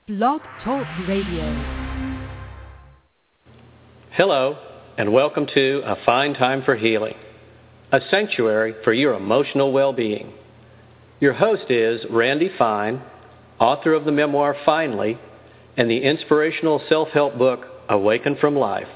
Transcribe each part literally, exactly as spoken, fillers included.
Blog Talk Radio. Hello, and welcome to A Fine Time for Healing, a sanctuary for your emotional well-being. Your host is Randy Fine, author of the memoir Finally, and the inspirational self-help book Awaken from Life.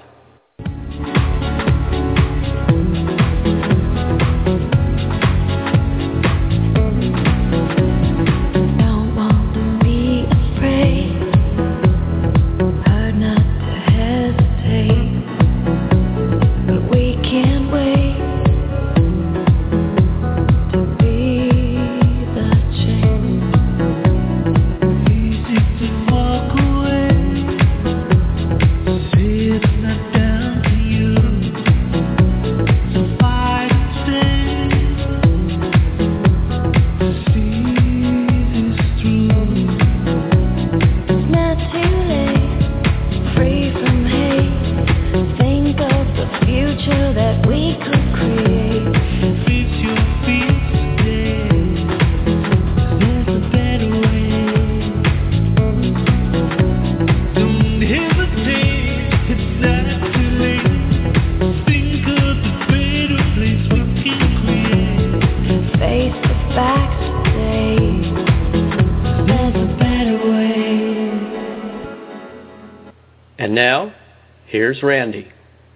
Now, here's Randy.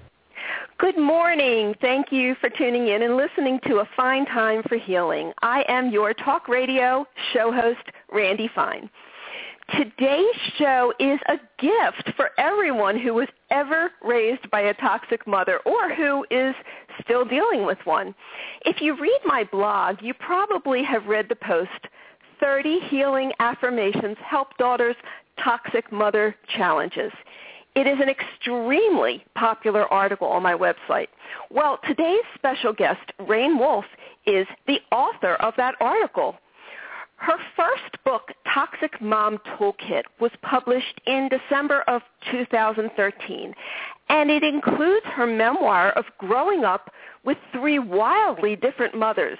Good morning. Thank you for tuning in and listening to A Fine Time for Healing. I am your talk radio show host, Randy Fine. Today's show is a gift for everyone who was ever raised by a toxic mother or who is still dealing with one. If you read my blog, you probably have read the post, thirty Healing Affirmations Help Daughters Toxic Mother Challenges. It is an extremely popular article on my website. Well, today's special guest, Rain Wolf, is the author of that article. Her first book, Toxic Mom Toolkit, was published in December of two thousand thirteen, and it includes her memoir of growing up with three wildly different mothers.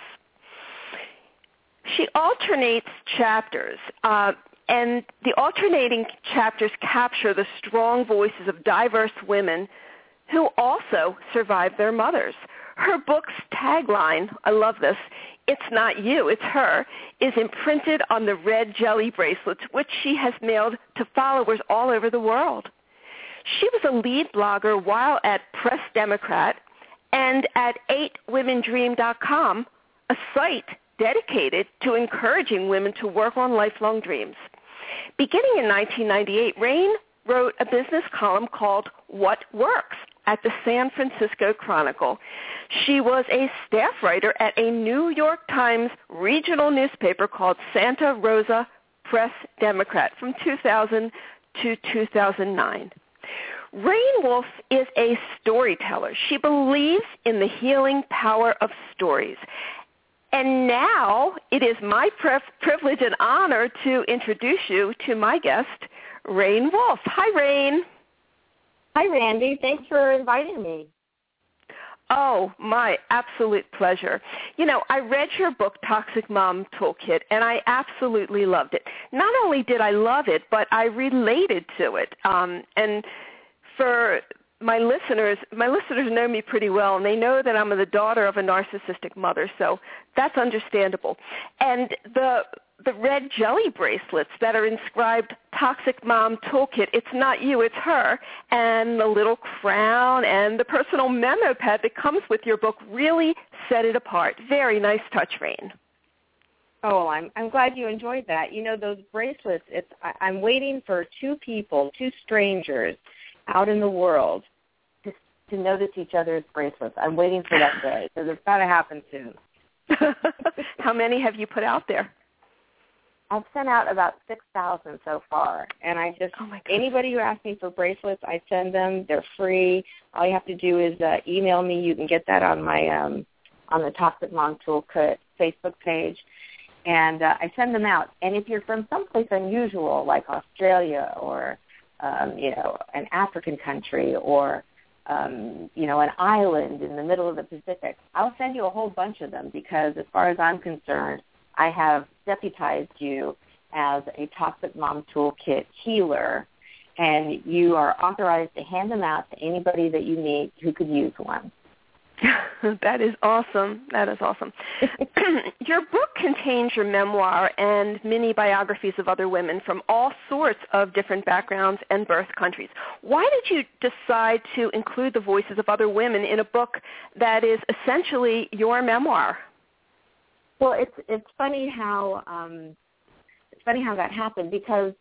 She alternates chapters. Uh, And the alternating chapters capture the strong voices of diverse women who also survived their mothers. Her book's tagline, I love this, "It's not you, it's her," is imprinted on the red jelly bracelets, which she has mailed to followers all over the world. She was a lead blogger while at Press Democrat and at eight women dream dot com, a site dedicated to encouraging women to work on lifelong dreams. Beginning in nineteen ninety-eight, Rain wrote a business column called What Works at the San Francisco Chronicle. She was a staff writer at a New York Times regional newspaper called Santa Rosa Press Democrat from two thousand to two thousand nine. Rain Wolf is a storyteller. She believes in the healing power of stories. And now it is my privilege and honor to introduce you to my guest, Rain Wolf. Hi, Rain. Hi, Randy. Thanks for inviting me. Oh, my absolute pleasure. You know, I read your book, Toxic Mom Toolkit, and I absolutely loved it. Not only did I love it, but I related to it. Um, and for My listeners, my listeners know me pretty well, and they know that I'm the daughter of a narcissistic mother, so that's understandable. And the the red jelly bracelets that are inscribed Toxic Mom Toolkit, "It's not you, it's her," and the little crown and the personal memo pad that comes with your book really set it apart. Very nice touch, Rain. Oh, I'm I'm glad you enjoyed that. You know, those bracelets, it's I, I'm waiting for two people, two strangers out in the world to, to notice each other's bracelets. I'm waiting for that day, so it's got to happen soon. How many have you put out there? I've sent out about six thousand so far, and I just, oh anybody who asks me for bracelets, I send them. They're free. All you have to do is uh, email me. You can get that on my, um, on the Toxic Mom Toolkit Facebook page, and uh, I send them out. And if you're from someplace unusual, like Australia or Um, you know, an African country or, um, you know, an island in the middle of the Pacific, I'll send you a whole bunch of them because as far as I'm concerned, I have deputized you as a Toxic Mom Toolkit healer, and you are authorized to hand them out to anybody that you meet who could use one. That is awesome. That is awesome. Your book contains your memoir and mini biographies of other women from all sorts of different backgrounds and birth countries. Why did you decide to include the voices of other women in a book that is essentially your memoir? Well, it's it's funny how um, it's funny how that happened, because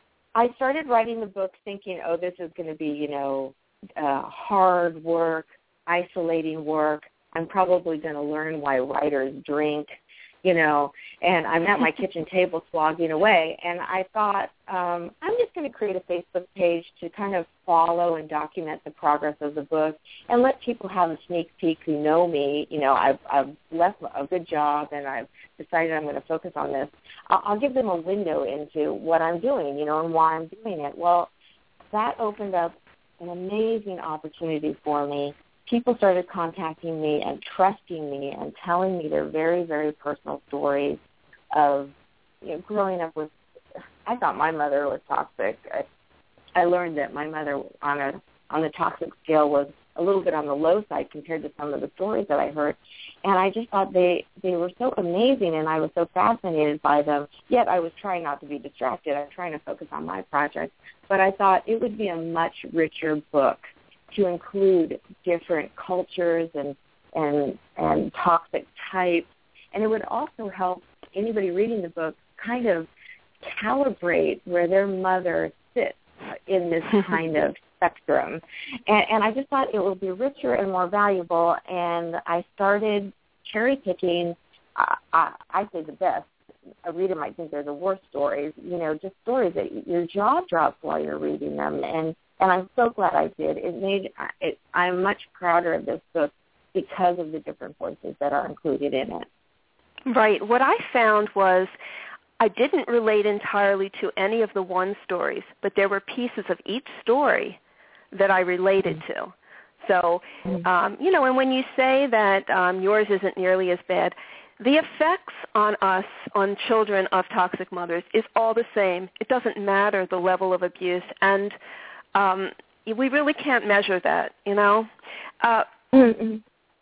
I started writing the book thinking, oh, this is going to be, you know, uh, hard work, isolating work. I'm probably going to learn why writers drink, you know, and I'm at my kitchen table slogging away. And I thought, um, I'm just going to create a Facebook page to kind of follow and document the progress of the book and let people have a sneak peek who know me. You know, I've, I've left a good job and I've decided I'm going to focus on this. I'll, I'll give them a window into what I'm doing, you know, and why I'm doing it. Well, that opened up an amazing opportunity for me. People started contacting me and trusting me and telling me their very, very personal stories of, you know, growing up with, I thought my mother was toxic. I, I learned that my mother on a on the toxic scale was a little bit on the low side compared to some of the stories that I heard. And I just thought they, they were so amazing, and I was so fascinated by them, yet I was trying not to be distracted. I was trying to focus on my project. But I thought it would be a much richer book to include different cultures and, and, and toxic types. And it would also help anybody reading the book kind of calibrate where their mother sits in this kind of spectrum. And, and I just thought it would be richer and more valuable, and I started cherry-picking, uh, I, I say the best. A reader might think they're the worst stories, you know, just stories that your jaw drops while you're reading them. And, and I'm so glad I did. It made it, I'm much prouder of this book because of the different voices that are included in it. Right. What I found was I didn't relate entirely to any of the one stories, but there were pieces of each story that I related to. So, um, you know, and when you say that um, yours isn't nearly as bad, the effects on us, on children of toxic mothers, is all the same. It doesn't matter the level of abuse, and um, we really can't measure that, you know. Uh, y-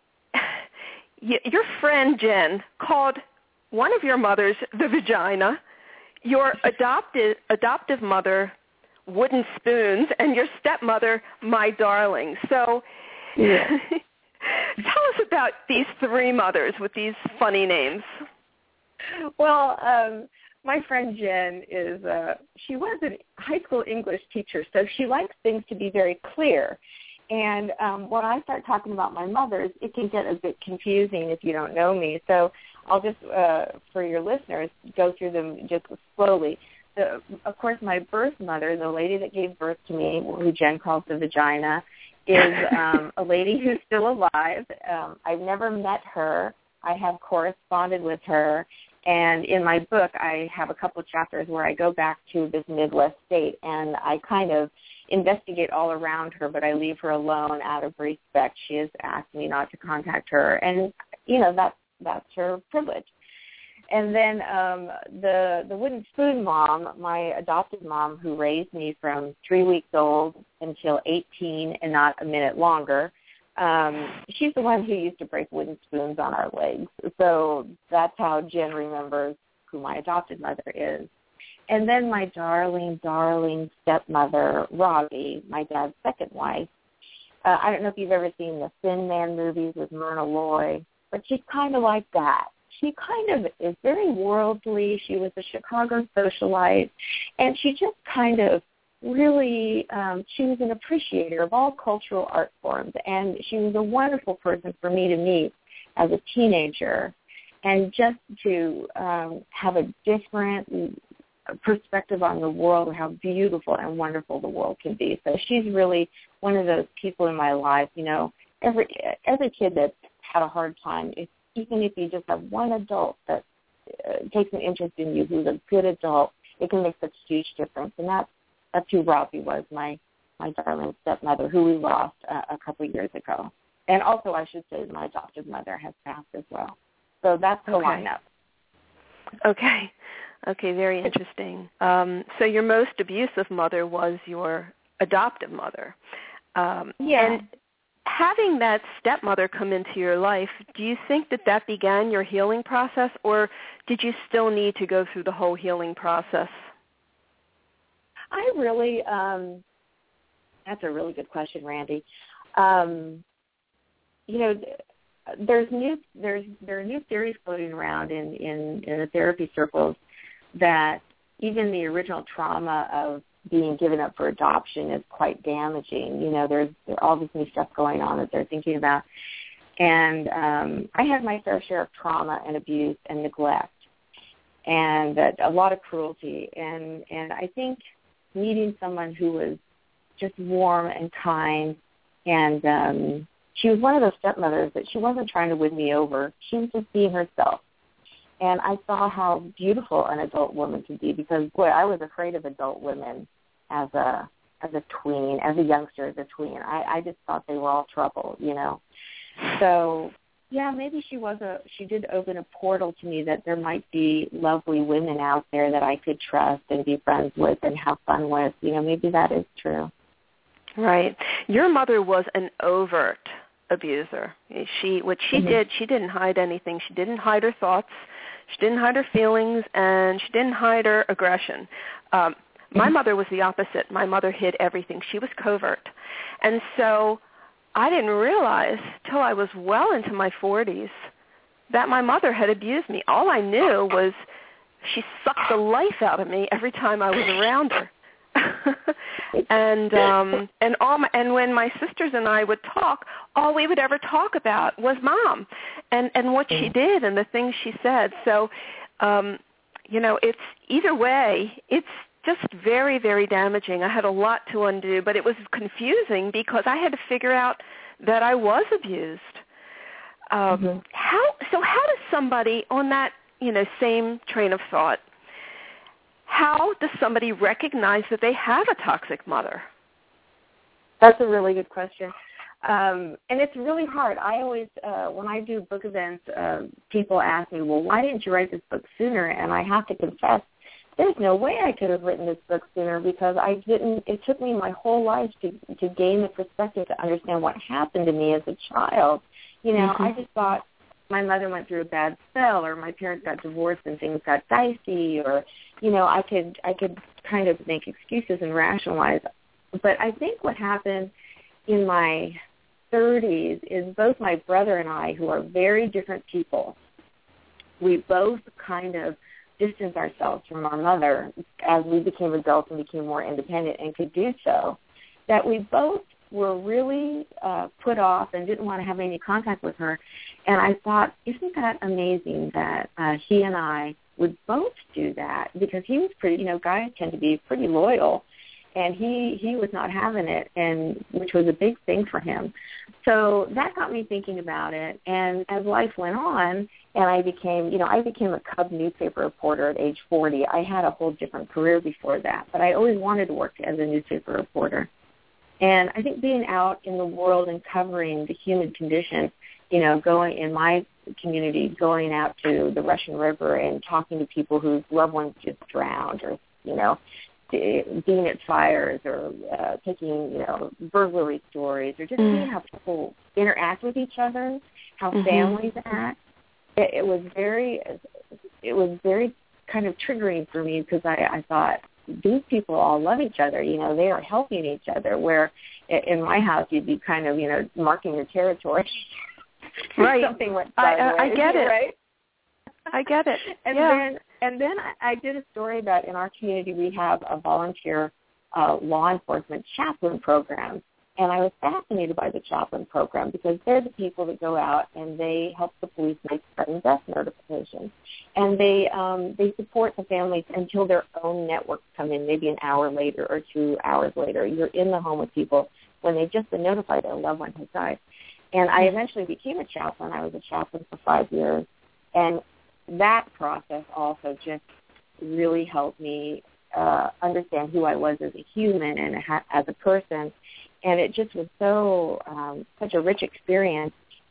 your friend Jen called one of your mothers the vagina, your adopted adoptive mother wooden spoons, and your stepmother my darling. So yeah. Tell us about these three mothers with these funny names. Well, um, my friend Jen is, uh, she was a high school English teacher, so she likes things to be very clear. And um, when I start talking about my mothers, it can get a bit confusing if you don't know me. So I'll just, uh, for your listeners, go through them just slowly. The, of course, my birth mother, the lady that gave birth to me, who Jen calls the vagina, is um, a lady who's still alive. Um, I've never met her. I have corresponded with her. And in my book, I have a couple of chapters where I go back to this Midwest state, and I kind of investigate all around her, but I leave her alone out of respect. She has asked me not to contact her, and, you know, that's, that's her privilege. And then um, the the wooden spoon mom, my adopted mom, who raised me from three weeks old until eighteen and not a minute longer, um, she's the one who used to break wooden spoons on our legs. So that's how Jen remembers who my adopted mother is. And then my darling, darling stepmother, Robbie, my dad's second wife. Uh, I don't know if you've ever seen the Thin Man movies with Myrna Loy, but she's kind of like that. She kind of is very worldly. She was a Chicago socialite, and she just kind of really, um, she was an appreciator of all cultural art forms, and she was a wonderful person for me to meet as a teenager, and just to um, have a different perspective on the world, how beautiful and wonderful the world can be. So she's really one of those people in my life. You know, every every kid that's had a hard time, if even if you just have one adult that uh, takes an interest in you, who's a good adult, it can make such a huge difference. And that's, that's who Robbie was, my, my darling stepmother, who we lost uh, a couple of years ago. And also, I should say, my adopted mother has passed as well. So that's the okay. lineup. Okay. Okay, very interesting. Um, so your most abusive mother was your adoptive mother. Um, yeah. And having that stepmother come into your life, do you think that that began your healing process, or did you still need to go through the whole healing process? I really, um, that's a really good question, Randy. Um, you know, there's new, there's there are new theories floating around in, in, in the therapy circles that even the original trauma of being given up for adoption is quite damaging. You know, there's there all this new stuff going on that they're thinking about. And um, I had my fair share of trauma and abuse and neglect and uh, a lot of cruelty. And, and I think meeting someone who was just warm and kind, and um, she was one of those stepmothers that she wasn't trying to win me over. She was just being herself. And I saw how beautiful an adult woman could be because, boy, I was afraid of adult women as a as a tween, as a youngster, as a tween. I, I just thought they were all trouble, you know. So, yeah, maybe she was a she did open a portal to me that there might be lovely women out there that I could trust and be friends with and have fun with. You know, maybe that is true. Right. Your mother was an overt abuser. She what she mm-hmm. did, she didn't hide anything. She didn't hide her thoughts. She didn't hide her feelings, and she didn't hide her aggression. Um, my mother was the opposite. My mother hid everything. She was covert. And so I didn't realize till I was well into my forties that my mother had abused me. All I knew was she sucked the life out of me every time I was around her. and um and all my, and when my sisters and I would talk, all we would ever talk about was Mom and and what she did and the things she said. So um you know, it's either way, it's just very, very damaging. I had a lot to undo, but it was confusing because I had to figure out that I was abused. Um mm-hmm. how so how does somebody on that, you know, same train of thought, how does somebody recognize that they have a toxic mother? That's a really good question. Um, and it's really hard. I always, uh, when I do book events, uh, people ask me, well, why didn't you write this book sooner? And I have to confess, there's no way I could have written this book sooner because I didn't, it took me my whole life to, to gain the perspective to understand what happened to me as a child. You know, mm-hmm. I just thought, my mother went through a bad spell, or my parents got divorced and things got dicey, or, you know, I could I could kind of make excuses and rationalize. But I think what happened in my thirties is both my brother and I, who are very different people, we both kind of distanced ourselves from our mother as we became adults and became more independent and could do so, that we both were really uh, put off and didn't want to have any contact with her. And I thought, isn't that amazing that uh, he and I would both do that? Because he was pretty, you know, guys tend to be pretty loyal, and he, he was not having it, and which was a big thing for him. So that got me thinking about it. And as life went on, and I became, you know, I became a Cub newspaper reporter at age forty. I had a whole different career before that, but I always wanted to work as a newspaper reporter. And I think being out in the world and covering the human condition, you know, going in my community, going out to the Russian River and talking to people whose loved ones just drowned, or, you know, being at fires, or uh, taking, you know, burglary stories, or just mm. seeing how people interact with each other, how mm-hmm. families act. It, it was very, it was very kind of triggering for me because I, I thought, these people all love each other. You know, they are helping each other, where in my house you'd be kind of, you know, marking your territory. Right. Something went I, I, I get it. Right? I get it. And yeah. then, and then I, I did a story about, in our community we have a volunteer uh, law enforcement chaplain program. And I was fascinated by the chaplain program because they're the people that go out and they help the police make sudden death notifications. And they um, they support the families until their own networks come in, maybe an hour later or two hours later. You're in the home with people when they've just been notified their loved one has died. And I eventually became a chaplain. I was a chaplain for five years. And that process also just really helped me uh, understand who I was as a human and as a person. And it just was so, um, such a rich experience.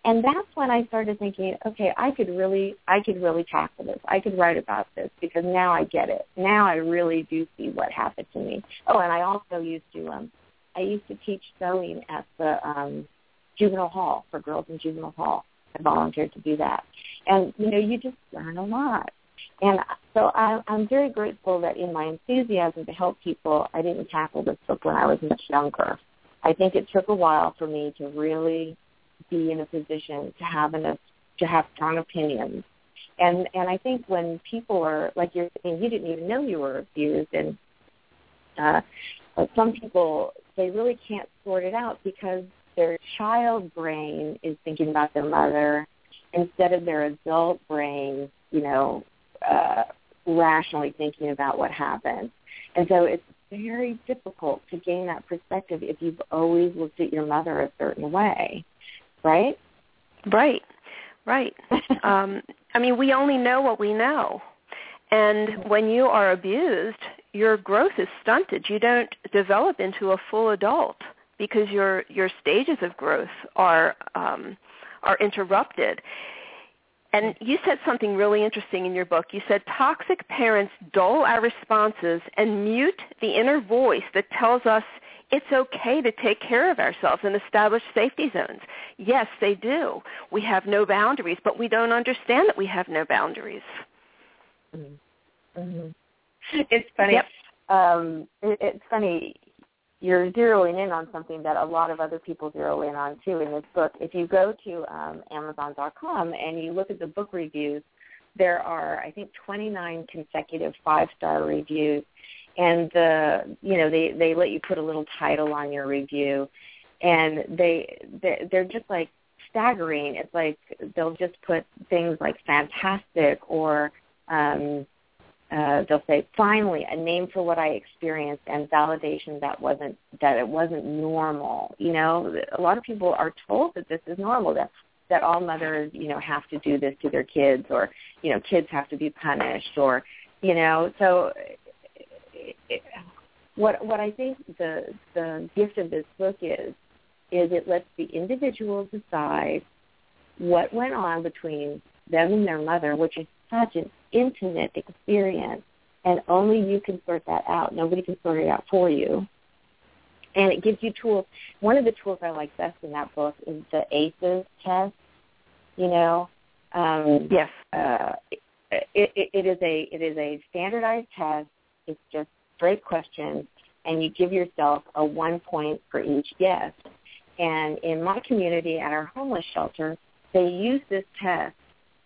And that's when I started thinking, okay, I could really, I could really tackle this. I could write about this because now I get it. Now I really do see what happened to me. Oh, and I also used to, um, I used to teach sewing at the um, juvenile hall for girls in juvenile hall. I volunteered to do that. And, you know, you just learn a lot. And so I, I'm very grateful that in my enthusiasm to help people, I didn't tackle this book when I was much younger. I think it took a while for me to really be in a position to have enough, to have strong opinions. And and I think when people are, like you're saying, you didn't even know you were abused, and uh, but some people, they really can't sort it out because their child brain is thinking about their mother instead of their adult brain, you know, uh, rationally thinking about what happened. And so it's very difficult to gain that perspective if you've always looked at your mother a certain way, right? Right, right. um, I mean, we only know what we know. And when you are abused, your growth is stunted. You don't develop into a full adult because your your stages of growth are um, are interrupted. And you said something really interesting in your book. You said toxic parents dull our responses and mute the inner voice that tells us it's okay to take care of ourselves and establish safety zones. Yes, they do. We have no boundaries, but we don't understand that we have no boundaries. Mm-hmm. Mm-hmm. It's funny. Yep. Um, it, it's funny. You're zeroing in on something that a lot of other people zero in on, too, in this book. If you go to um, Amazon dot com and you look at the book reviews, there are, I think, twenty-nine consecutive five-star reviews. And, the, you know, they, they let you put a little title on your review. And they, they, they're just, like, staggering. It's like they'll just put things like fantastic or um, uh, they'll say, finally, a name for what I experienced and validation that wasn't that it wasn't normal. You know, a lot of people are told that this is normal, that that all mothers, you know, have to do this to their kids, or, you know, kids have to be punished, or, you know, so it, what what I think the the gift of this book is, is it lets the individual decide what went on between them and their mother, which is such an intimate experience, and only you can sort that out. Nobody can sort it out for you. And it gives you tools. One of the tools I like best in that book is the A C Es test. You know, um, yes, uh, it, it, it is a it is a standardized test. It's just straight questions, and you give yourself a one point for each guess. And in my community at our homeless shelter, they use this test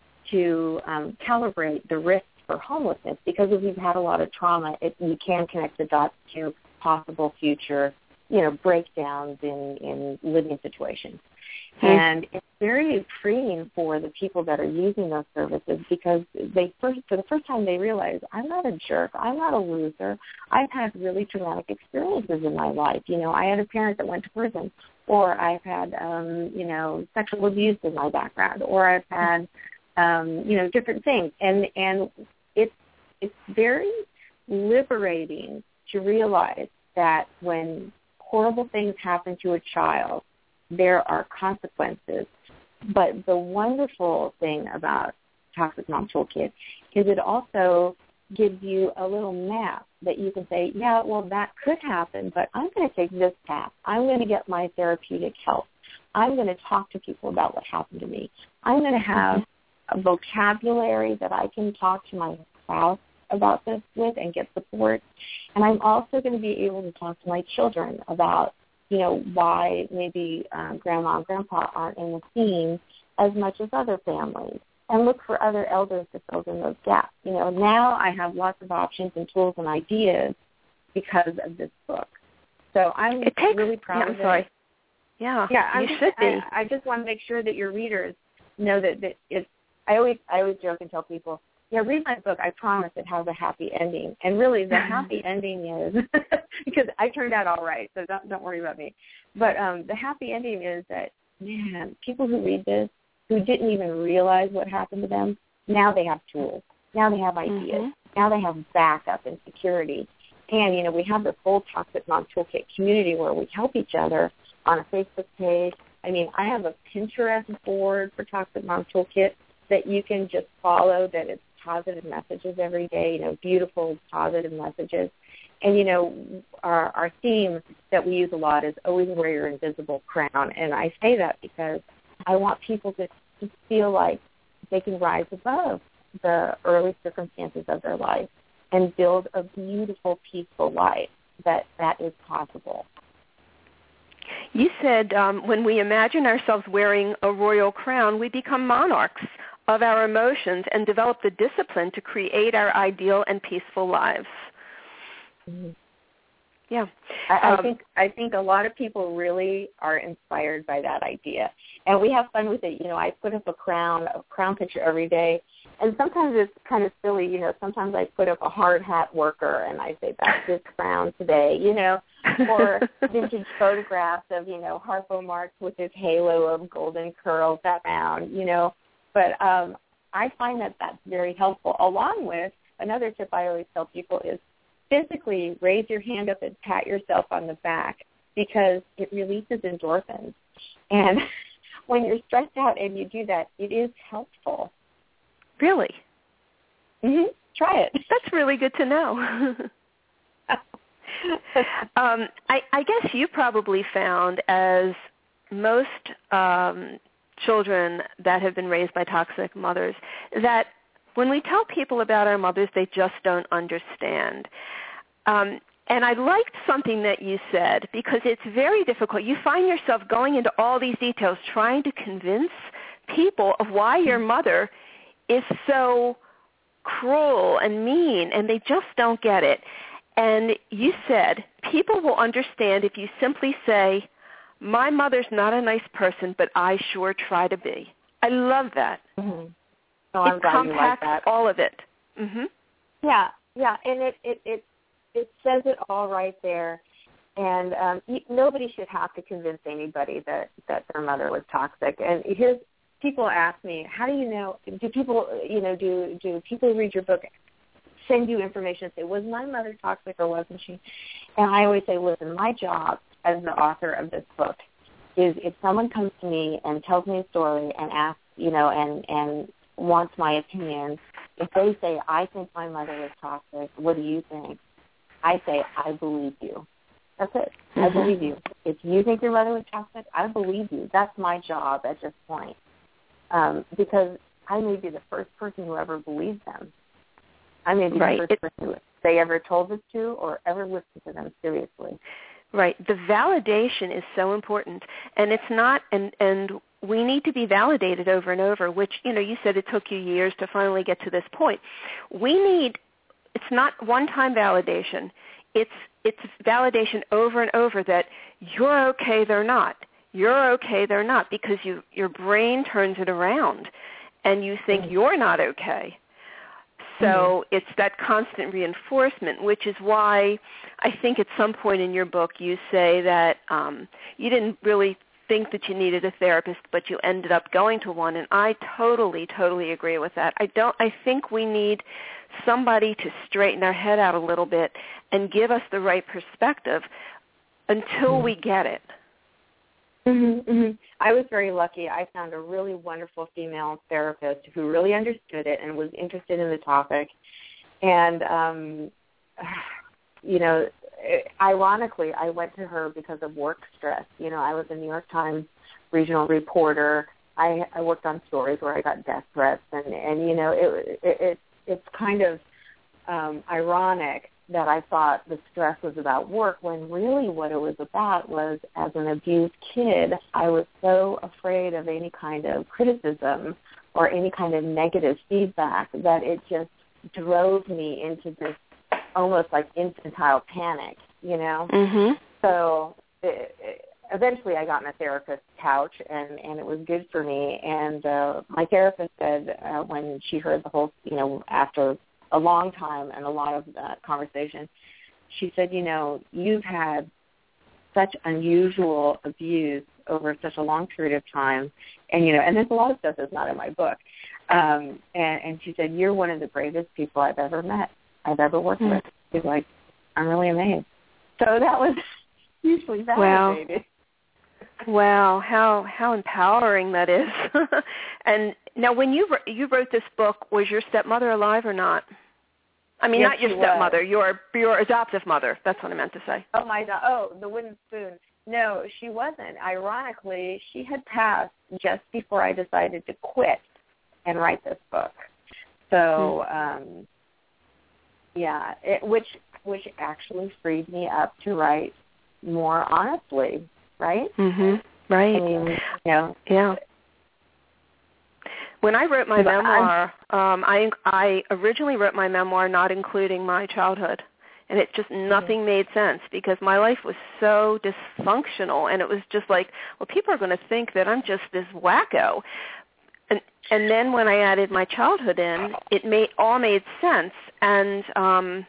to um, calibrate the risks for homelessness, because if you've had a lot of trauma, it, you can connect the dots to possible future, you know, breakdowns in, in living situations. Mm-hmm. And it's very freeing for the people that are using those services, because they first, for the first time they realize, I'm not a jerk, I'm not a loser. I've had really traumatic experiences in my life. You know, I had a parent that went to prison, or I've had, um, you know, sexual abuse in my background, or I've had, Um, you know, different things. And and it's it's very liberating to realize that when horrible things happen to a child, there are consequences. But the wonderful thing about Toxic Mom Toolkit is it also gives you a little map that you can say, yeah, well, that could happen, but I'm going to take this path. I'm going to get my therapeutic help. I'm going to talk to people about what happened to me. I'm going to have a vocabulary that I can talk to my spouse about this with and get support. And I'm also going to be able to talk to my children about, you know, why maybe um, grandma and grandpa aren't in the scene as much as other families, and look for other elders to fill in those gaps. You know, now I have lots of options and tools and ideas because of this book. So I'm it takes, really proud yeah, I'm of it. sorry. Yeah, yeah, I'm you just, should be. I, I just want to make sure that your readers know that, that it's, I always I always joke and tell people, yeah, read my book. I promise it has a happy ending. And really, the happy ending is, because I turned out all right, so don't don't worry about me. But um, the happy ending is that, man, people who read this, who didn't even realize what happened to them, now they have tools. Now they have ideas. Mm-hmm. Now they have backup and security. And, you know, we have this whole Toxic Mom Toolkit community where we help each other on a Facebook page. I mean, I have a Pinterest board for Toxic Mom Toolkit that you can just follow, that it's positive messages every day, you know, beautiful positive messages. And, you know, our, our theme that we use a lot is always wear your invisible crown. And I say that because I want people to, to feel like they can rise above the early circumstances of their life and build a beautiful, peaceful life, that that is possible. You said um, when we imagine ourselves wearing a royal crown, we become monarchs of our emotions and develop the discipline to create our ideal and peaceful lives. Mm-hmm. Yeah, I, I um, think I think a lot of people really are inspired by that idea, and we have fun with it. You know, I put up a crown, a crown picture every day, and sometimes it's kind of silly. You know, sometimes I put up a hard hat worker, and I say that's his crown today. You know, or vintage photographs of you know Harpo Marx with his halo of golden curls, that crown. You know, but um, I find that that's very helpful. Along with another tip I always tell people is, physically raise your hand up and pat yourself on the back, because it releases endorphins. And when you're stressed out and you do that, it is helpful. Really? Mm-hmm. Try it. That's really good to know. um, I, I guess you probably found, as most um, children that have been raised by toxic mothers, that when we tell people about our mothers, they just don't understand. Um, and I liked something that you said, because it's very difficult. You find yourself going into all these details, trying to convince people of why your mother is so cruel and mean, and they just don't get it. And you said people will understand if you simply say, my mother's not a nice person, but I sure try to be. I love that. Mm-hmm. Oh, I'm it glad compacts you like that. all of it. Mm-hmm. Yeah, yeah, and it, it, it, it says it all right there. And um, you, nobody should have to convince anybody that, that their mother was toxic. And here's, people ask me, how do you know, do people, you know, do, do people read your book, send you information and say, was my mother toxic or wasn't she? And I always say, listen, my job as the author of this book is, if someone comes to me and tells me a story and asks, you know, and, and wants my opinion, if they say, I think my mother was toxic, what do you think? I say, I believe you. That's it. Mm-hmm. I believe you. If you think your mother was toxic, I believe you. That's my job at this point. Um, because I may be the first person who ever believed them. I may be right. the first person who they ever told this to or ever listened to them seriously. Right. The validation is so important. And it's not, and, and we need to be validated over and over, which, you know, you said it took you years to finally get to this point. We need, it's not one-time validation. It's it's validation over and over that you're okay, they're not. You're okay, they're not, because you your brain turns it around and you think mm-hmm. you're not okay. So mm-hmm. it's that constant reinforcement, which is why I think at some point in your book you say that um, you didn't really think that you needed a therapist, but you ended up going to one, and I totally, totally agree with that. I don't. I think we need somebody to straighten our head out a little bit and give us the right perspective until mm-hmm. we get it. Mm-hmm, mm-hmm. I was very lucky. I found a really wonderful female therapist who really understood it and was interested in the topic. And, um, you know, ironically, I went to her because of work stress. You know, I was a New York Times regional reporter. I, I worked on stories where I got death threats, and, and you know, it, it, it it's kind of um, ironic that I thought the stress was about work when really what it was about was, as an abused kid, I was so afraid of any kind of criticism or any kind of negative feedback that it just drove me into this almost like infantile panic, you know? Mm-hmm. So it, it, eventually I got on a therapist's couch, and, and it was good for me. And uh, my therapist said uh, when she heard the whole, you know, after a long time and a lot of uh, conversation, she said, you know, you've had such unusual abuse over such a long period of time, and, you know, and there's a lot of stuff that's not in my book. Um, and, and she said, you're one of the bravest people I've ever met, I've ever worked mm-hmm. with. She's like, I'm really amazed. So that was hugely validated. Well, Wow, how how empowering that is. And now, when you you wrote this book, was your stepmother alive or not? I mean, yes, not your she stepmother, was. your your adoptive mother. That's what I meant to say. Oh my God! Oh, the wooden spoon. No, she wasn't. Ironically, she had passed just before I decided to quit and write this book. So, um, yeah, it, which which actually freed me up to write more honestly, right? Mhm. Right. I mean, you know, yeah. When I wrote my memoir, um, I I originally wrote my memoir not including my childhood, and it just nothing made sense because my life was so dysfunctional, and it was just like, well, people are going to think that I'm just this wacko, and and then when I added my childhood in, it made all made sense, and um,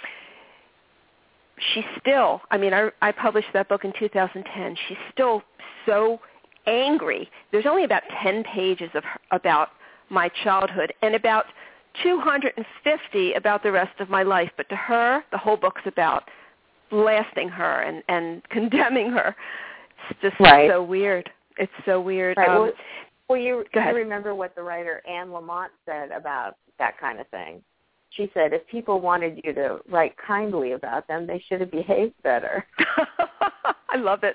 she still, I mean, I I published that book in two thousand ten. She's still so angry. There's only about ten pages of her, about my childhood and about two hundred fifty about the rest of my life. But to her, the whole book's about blasting her and, and condemning her. It's just right. so weird. It's so weird. Right. Um, well, well, you, go you ahead. remember what the writer Anne Lamott said about that kind of thing. She said, if people wanted you to write kindly about them, they should have behaved better. I love it.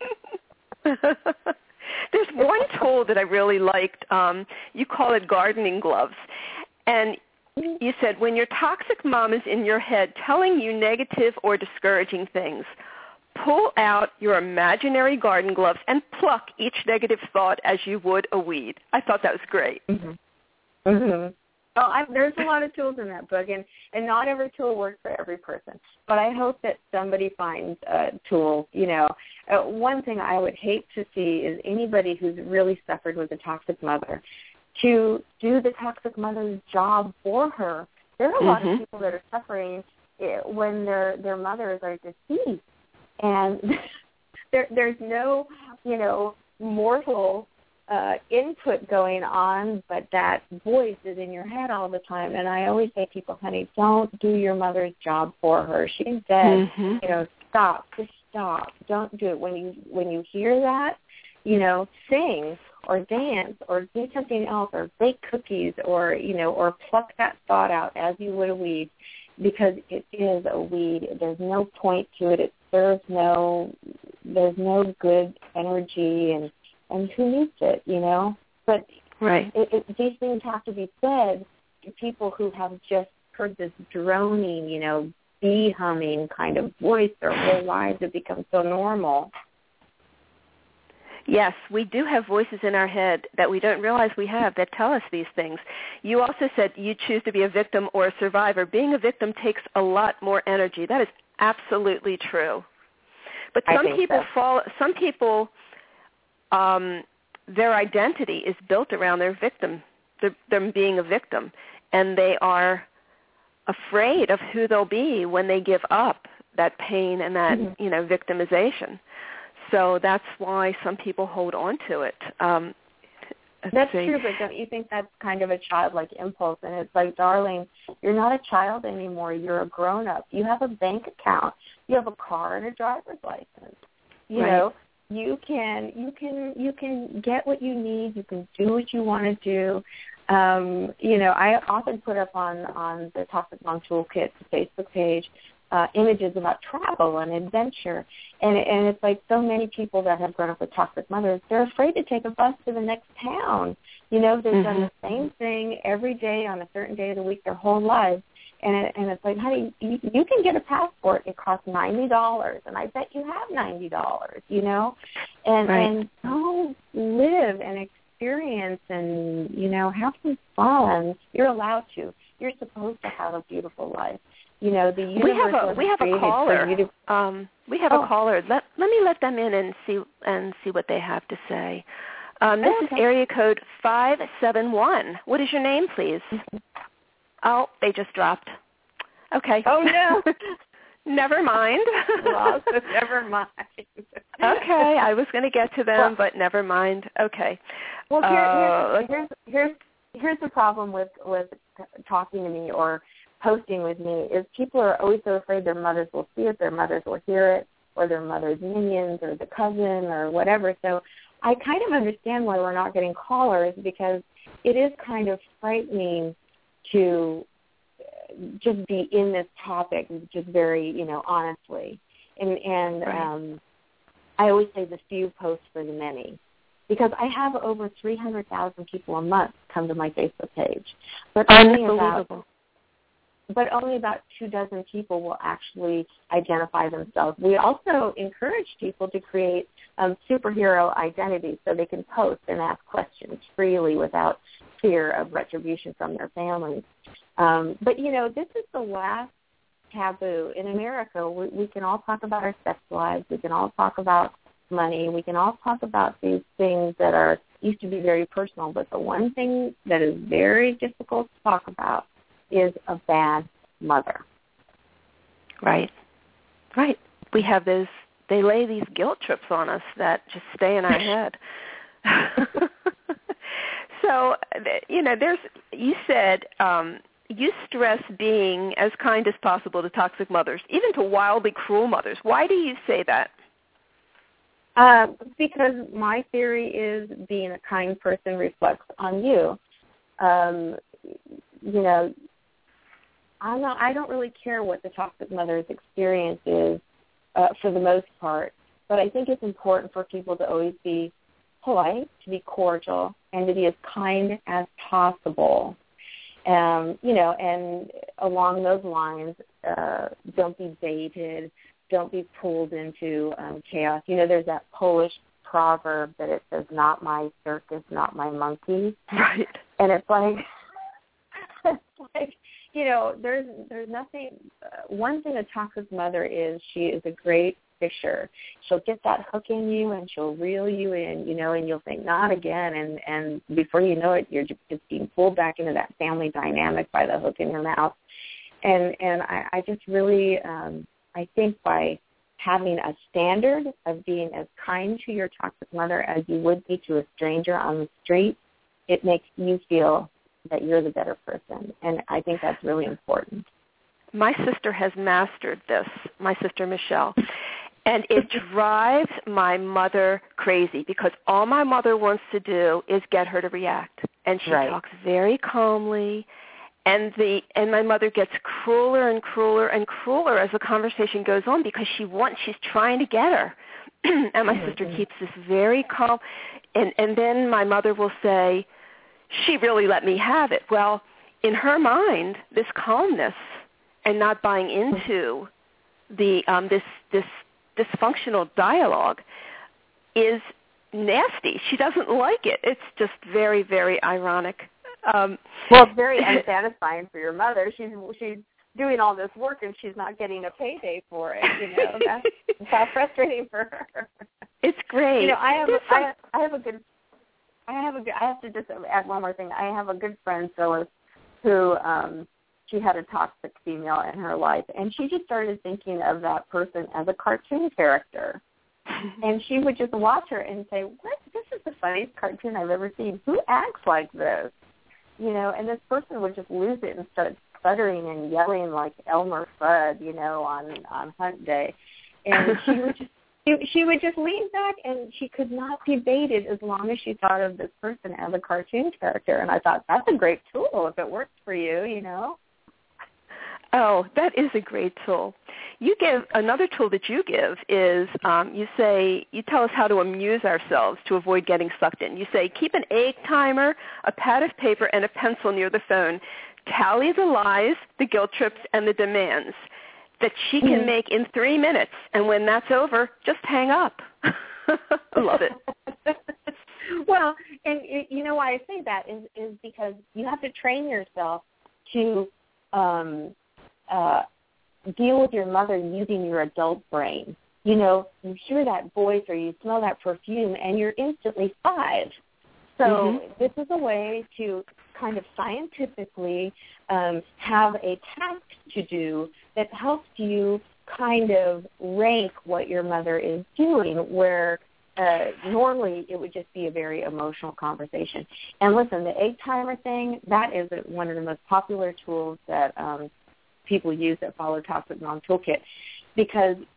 There's one tool that I really liked. Um, you call it gardening gloves. And you said, when your toxic mom is in your head telling you negative or discouraging things, pull out your imaginary garden gloves and pluck each negative thought as you would a weed. I thought that was great. Mm-hmm. Mm-hmm. Oh, I, there's a lot of tools in that book, and, and not every tool works for every person. But I hope that somebody finds uh, tools. You know, uh, one thing I would hate to see is anybody who's really suffered with a toxic mother to do the toxic mother's job for her. There are a lot mm-hmm. of people that are suffering when their their mothers are deceased, and there there's no, you know, mortal Uh, input going on, but that voice is in your head all the time. And I always say to people, honey, don't do your mother's job for her. She's dead. Mm-hmm. You know, stop. Just stop. Don't do it. When you when you hear that, you know, sing or dance or do something else or bake cookies or, you know, or pluck that thought out as you would a weed, because it is a weed. There's no point to it. It serves no, there's no good energy, and And who needs it, you know? But right. it, it, these things have to be said to people who have just heard this droning, you know, bee humming kind of voice their whole lives. It becomes so normal. Yes, we do have voices in our head that we don't realize we have that tell us these things. You also said you choose to be a victim or a survivor. Being a victim takes a lot more energy. That is absolutely true. But some people so. fall. Some people. Um, their identity is built around their victim, their, them being a victim, and they are afraid of who they'll be when they give up that pain and that mm-hmm. you know victimization. So that's why some people hold on to it. Um, that's see. true, but don't you think that's kind of a childlike impulse? And it's like, darling, you're not a child anymore. You're a grown-up. You have a bank account. You have a car and a driver's license. You right. know. You can you can you can get what you need. You can do what you want to do. Um, you know, I often put up on, on the Toxic Mom Toolkit, the Facebook page, uh, images about travel and adventure. And and it's like so many people that have grown up with toxic mothers, they're afraid to take a bus to the next town. You know, they've mm-hmm. done the same thing every day on a certain day of the week their whole lives. And it, and it's like, honey, you, you can get a passport. It costs ninety dollars, and I bet you have ninety dollars. You know, and right. and go live and experience, and you know, have some fun. You're allowed to. You're supposed to have a beautiful life. You know, the universe we have a we have a caller. To... Um, we have oh. a caller. Let let me let them in and see and see what they have to say. Um, this oh, okay. is area code five seven one. What is your name, please? Mm-hmm. Oh, they just dropped. Okay. Oh, no. Never mind. Well, never mind. Okay, I was going to get to them, well, but never mind. Okay. Well, here, uh, here's, here's, here's, here's the problem with, with talking to me or posting with me is people are always so afraid their mothers will see it, their mothers will hear it, or their mother's minions or the cousin or whatever. So I kind of understand why we're not getting callers, because it is kind of frightening to just be in this topic just very, you know, honestly. And, and right. um, I always say the few posts for the many, because I have over three hundred thousand people a month come to my Facebook page. But only about, but only about two dozen people will actually identify themselves. We also encourage people to create um, superhero identities so they can post and ask questions freely without fear of retribution from their families. Um, but, you know, this is the last taboo. In America, we, we can all talk about our sex lives. We can all talk about money. We can all talk about these things that are used to be very personal. But the one thing that is very difficult to talk about is a bad mother. Right. Right. We have those, they lay these guilt trips on us that just stay in our head. So, you know, there's, you said, um, you stress being as kind as possible to toxic mothers, even to wildly cruel mothers. Why do you say that? Uh, because my theory is being a kind person reflects on you. Um, you know, I'm not, I don't really care what the toxic mother's experience is uh, for the most part, but I think it's important for people to always be polite, to be cordial, and to be as kind as possible. Um, you know, and along those lines, uh, don't be baited, don't be pulled into um, chaos. You know, there's that Polish proverb that it says, not my circus, not my monkey. Right. And it's like, it's like, you know, there's there's nothing, uh, one thing a toxic mother is, she is a great fisher. She'll get that hook in you and she'll reel you in, you know, and you'll think, not again. And, and before you know it, you're just being pulled back into that family dynamic by the hook in your mouth. And, and I, I just really, um, I think by having a standard of being as kind to your toxic mother as you would be to a stranger on the street, it makes you feel that you're the better person. And I think that's really important. My sister has mastered this, my sister Michelle. And it drives my mother crazy, because all my mother wants to do is get her to react. And she right. talks very calmly, and the and my mother gets crueler and crueler and crueler as the conversation goes on, because she wants she's trying to get her. And my mm-hmm. sister keeps this very calm. And, and then my mother will say, she really let me have it. Well, in her mind, this calmness and not buying into the um, this this dysfunctional dialogue is nasty. She doesn't like it. It's just very, very ironic. Um, well, it's very unsatisfying for your mother. She's she's doing all this work and she's not getting a payday for it. You know, that's, that's how frustrating for her. It's great. You know, I have a, I, I have a good. I have a good. I have to just add one more thing. I have a good friend, Phyllis, who. Um, She had a toxic female in her life, and she just started thinking of that person as a cartoon character. And she would just watch her and say, what? This is the funniest cartoon I've ever seen. Who acts like this? You know, and this person would just lose it and start sputtering and yelling like Elmer Fudd, you know, on, on hunt day. And she would just she would just lean back, and she could not be baited as long as she thought of this person as a cartoon character. And I thought, that's a great tool if it works for you, you know. Oh, that is a great tool. You give another tool that you give is um, you say you tell us how to amuse ourselves to avoid getting sucked in. You say keep an egg timer, a pad of paper, and a pencil near the phone. Tally the lies, the guilt trips, and the demands that she can mm-hmm. make in three minutes. And when that's over, just hang up. I love it. Well, and you know why I say that is is because you have to train yourself to. Um, Uh, deal with your mother using your adult brain. You know, you hear that voice or you smell that perfume and you're instantly five. So mm-hmm. this is a way to kind of scientifically um, have a task to do that helps you kind of rank what your mother is doing, where uh, normally it would just be a very emotional conversation. And listen, the egg timer thing, that is one of the most popular tools that um, people use that Follow Toxic Mom Toolkit, because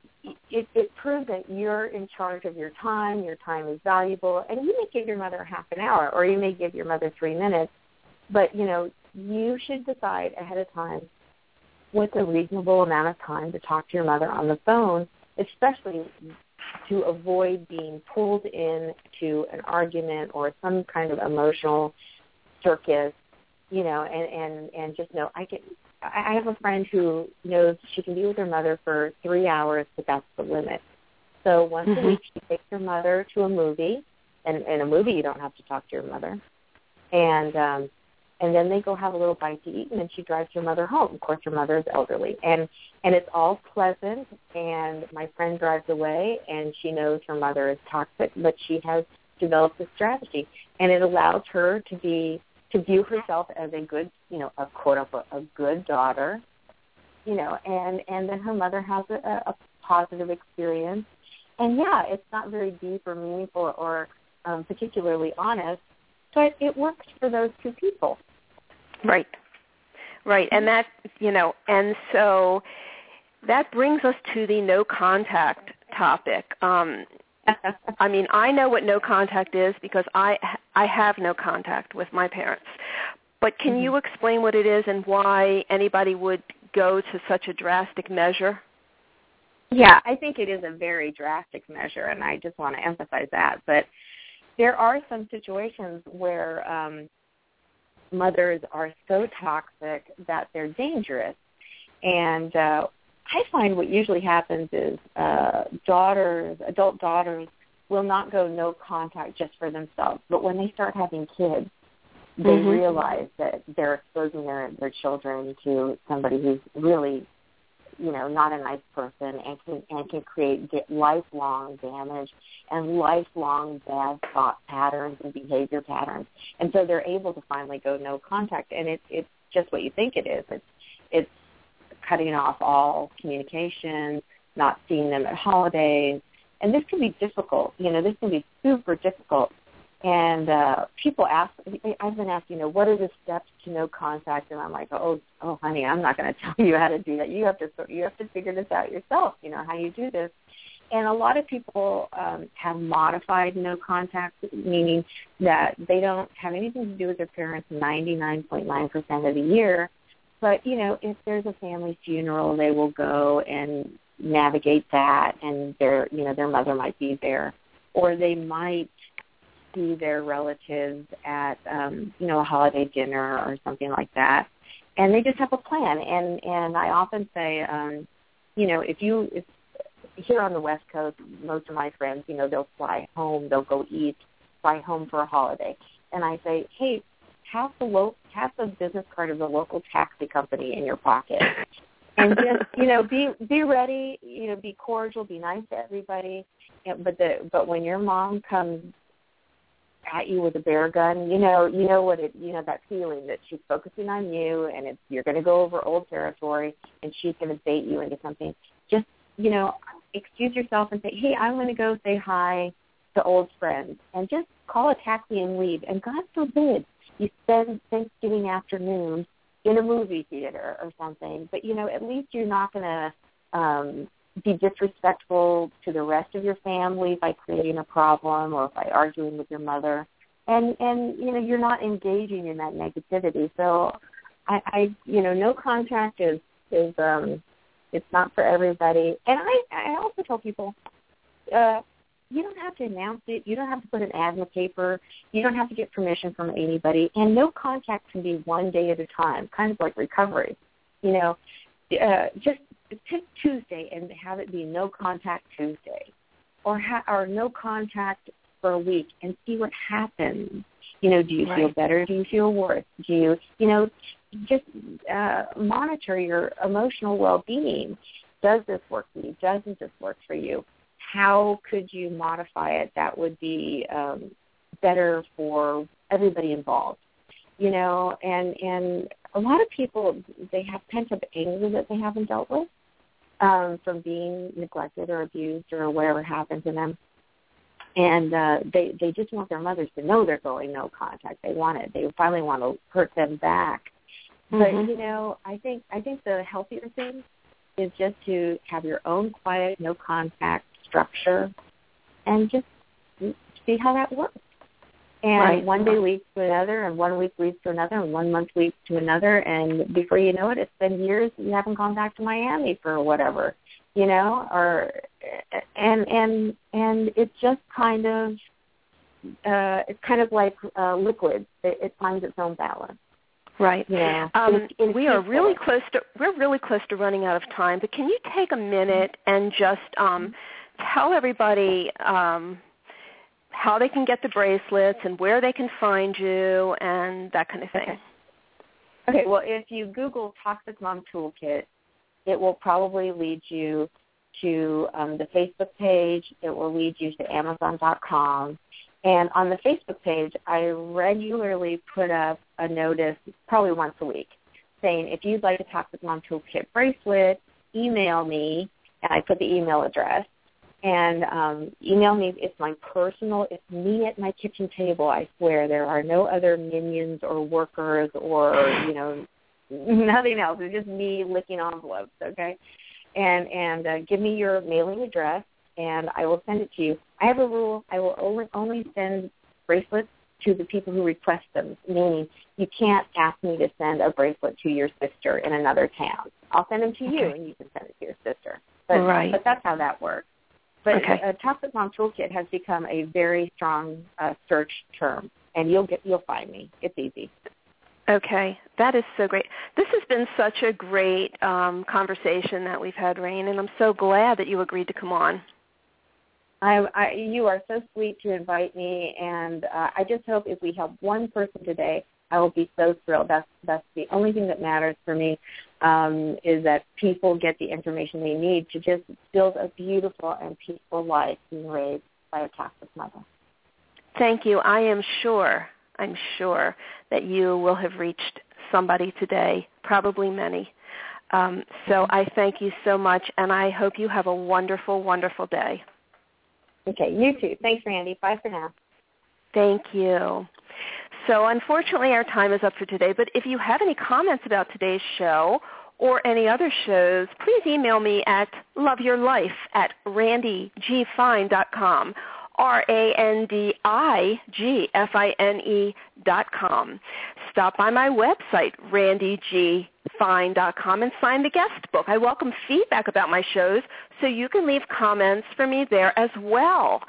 it, it proves that you're in charge of your time, your time is valuable, and you may give your mother half an hour or you may give your mother three minutes, but, you know, you should decide ahead of time what's a reasonable amount of time to talk to your mother on the phone, especially to avoid being pulled into an argument or some kind of emotional circus, you know, and, and, and just know I can. I have a friend who knows she can be with her mother for three hours, but that's the limit. So once mm-hmm. a week she takes her mother to a movie, and in a movie you don't have to talk to your mother, and um, and then they go have a little bite to eat, and then she drives her mother home. Of course, her mother is elderly, and and it's all pleasant. And my friend drives away, and she knows her mother is toxic, but she has developed a strategy, and it allows her to be to view herself as a good, you know, a quote unquote a good daughter, you know, and and then her mother has a, a positive experience. And yeah, it's not very deep or meaningful or um, particularly honest, but it works for those two people. Right, right, and that, you know, and so that brings us to the no contact topic. Um, I mean, I know what no contact is because I I have no contact with my parents. But can mm-hmm. you explain what it is and why anybody would go to such a drastic measure? Yeah, I think it is a very drastic measure, and I just want to emphasize that. But there are some situations where um, mothers are so toxic that they're dangerous. And uh, I find what usually happens is uh, daughters, adult daughters, will not go no contact just for themselves. But when they start having kids, they mm-hmm. realize that they're exposing their, their children to somebody who's really, you know, not a nice person and can, and can create lifelong damage and lifelong bad thought patterns and behavior patterns. And so they're able to finally go no contact. And it's it's just what you think it is. It's it's cutting off all communication, not seeing them at holidays. And this can be difficult. You know, this can be super difficult. And uh, people ask, I've been asked, you know, what are the steps to no contact? And I'm like, oh, oh, honey, I'm not going to tell you how to do that. You have to, you have to figure this out yourself. You know how you do this. And a lot of people um, have modified no contact, meaning that they don't have anything to do with their parents ninety-nine point nine percent of the year. But you know, if there's a family funeral, they will go and navigate that, and their, you know, their mother might be there, or they might see their relatives at, um, you know, a holiday dinner or something like that, and they just have a plan. And and I often say, um, you know, if you if here on the West Coast, most of my friends, you know, they'll fly home, they'll go eat, fly home for a holiday, and I say, hey, have the lo- have the business card of the local taxi company in your pocket, and just, you know, be be ready, you know, be cordial, be nice to everybody, but the but when your mom comes at you with a bear gun, you know, you know what it, you know, that feeling that she's focusing on you, and it's, you're going to go over old territory, and she's going to bait you into something. Just, you know, excuse yourself and say, hey, I'm going to go say hi to old friends, and just call a taxi and leave. And God forbid you spend Thanksgiving afternoon in a movie theater or something, but, you know, at least you're not going to um, be disrespectful to the rest of your family by creating a problem or by arguing with your mother. And, and you know, you're not engaging in that negativity. So, I, I you know, no contact is, is um, it's not for everybody. And I, I also tell people, uh, you don't have to announce it. You don't have to put an ad in the paper. You don't have to get permission from anybody. And no contact can be one day at a time, kind of like recovery. You know, uh, just pick Tuesday and have it be no contact Tuesday, or ha- or no contact for a week and see what happens. You know, do you right. feel better? Do you feel worse? Do you, you know, just uh, monitor your emotional well-being. Does this work for you? Doesn't this work for you? How could you modify it that would be um, better for everybody involved? You know, and and a lot of people, they have pent-up anger that they haven't dealt with um, from being neglected or abused or whatever happened to them. And uh, they, they just want their mothers to know they're going no contact. They want it. They finally want to hurt them back. Mm-hmm. But, you know, I think I think the healthier thing is just to have your own quiet, no contact structure and just see how that works. And right. one day leads to another, and one week leads to another, and one month leads to another, and before you know it, it's been years that you haven't gone back to Miami for whatever, you know, or and and and it just kind of uh, it's kind of like uh, liquid. It, it finds its own balance. Right. Yeah. Um, it's, it's we are peaceful. really close to we're really close to running out of time. But can you take a minute and just um, tell everybody um, how they can get the bracelets and where they can find you and that kind of thing? Okay. Okay. Well, if you Google Toxic Mom Toolkit, it will probably lead you to um, the Facebook page. It will lead you to Amazon dot com. And on the Facebook page, I regularly put up a notice, probably once a week, saying, if you'd like a Toxic Mom Toolkit bracelet, email me, and I put the email address. And um, email me. It's my personal, it's me at my kitchen table, I swear. There are no other minions or workers or, you know, nothing else. It's just me licking envelopes, okay? And, and uh, give me your mailing address, and I will send it to you. I have a rule. I will only, only send bracelets to the people who request them, meaning you can't ask me to send a bracelet to your sister in another town. I'll send them to you, Okay. and you can send it to your sister. But, right. but that's how that works. But okay. a Toxic Mom Toolkit has become a very strong uh, search term, and you'll get you'll find me. It's easy. Okay, that is so great. This has been such a great um, conversation that we've had, Rain, and I'm so glad that you agreed to come on. I, I, you are so sweet to invite me, and uh, I just hope if we help one person today, I will be so thrilled. That's that's the only thing that matters for me, um, is that people get the information they need to just build a beautiful and peaceful life being raised by a toxic mother. Thank you. I am sure, I'm sure that you will have reached somebody today, probably many. Um, so I thank you so much, and I hope you have a wonderful, wonderful day. Okay, you too. Thanks, Randy. Bye for now. Thank you. So unfortunately, our time is up for today, but if you have any comments about today's show or any other shows, please email me at loveyourlife at randy g fine dot com, R A N D I G F I N E dot com. Stop by my website, randy g fine dot com, and sign the guest book. I welcome feedback about my shows, so you can leave comments for me there as well.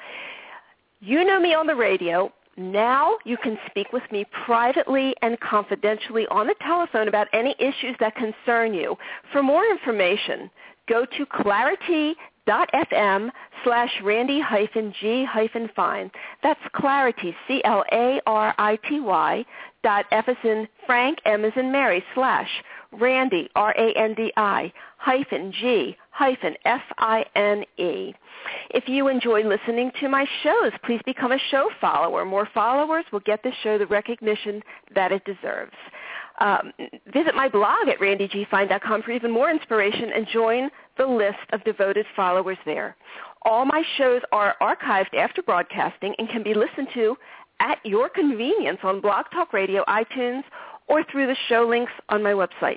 You know me on the radio. Now you can speak with me privately and confidentially on the telephone about any issues that concern you. For more information, go to clarity dot f m slash randy hyphen g hyphen fine. That's Clarity, C L A R I T Y, dot F as in Frank, M as in Mary, slash Randy, R A N D I, hyphen G, hyphen F I N E. If you enjoy listening to my shows, please become a show follower. More followers will get the show the recognition that it deserves. Um, visit my blog at randy g fine dot com for even more inspiration and join the list of devoted followers there. All my shows are archived after broadcasting and can be listened to at your convenience on Blog Talk Radio, iTunes, or through the show links on my website.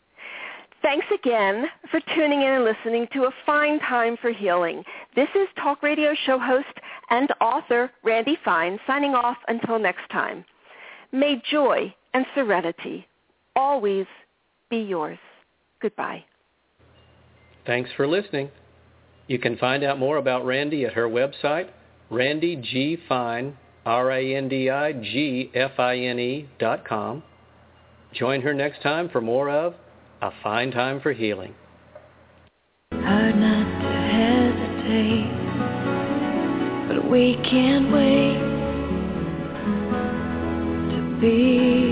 Thanks again for tuning in and listening to A Fine Time for Healing. This is Talk Radio show host and author Randy Fine signing off until next time. May joy and serenity always be yours. Goodbye. Thanks for listening. You can find out more about Randy at her website, randy g fine, R A N D I G F I N E dot com. Join her next time for more of A Fine Time for Healing. Hard not to hesitate, but we can't wait to be